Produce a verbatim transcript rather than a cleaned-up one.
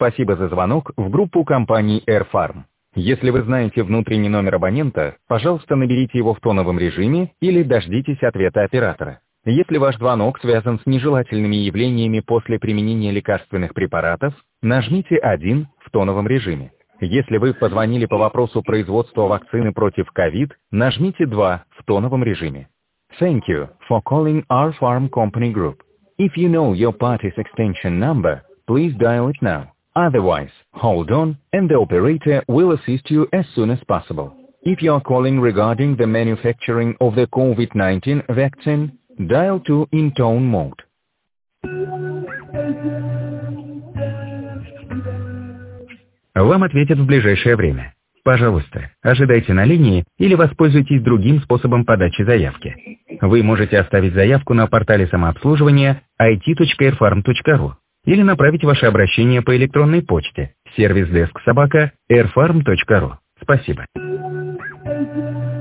спасибо за звонок в группу компании AirFarm. Если вы знаете внутренний номер абонента, пожалуйста, наберите его в тоновом режиме или дождитесь ответа оператора. Если ваш звонок связан с нежелательными явлениями после применения лекарственных препаратов, нажмите один в тоновом режиме. Если вы позвонили по вопросу производства вакцины против ковид, нажмите два в тоновом режиме. Thank you for calling our farm company group. If you know your party's extension number, please dial it now. Otherwise, hold on, and the operator will assist you as soon as possible. If you are calling regarding the manufacturing of the COVID nineteen vaccine, dial two in tone mode. Вам ответят в ближайшее время. Пожалуйста, ожидайте на линии или воспользуйтесь другим способом подачи заявки. Вы можете оставить заявку на портале самообслуживания ай ти точка эйр фарм точка ру или направить ваше обращение по электронной почте сервис деск собака эйр фарм точка ру. Спасибо.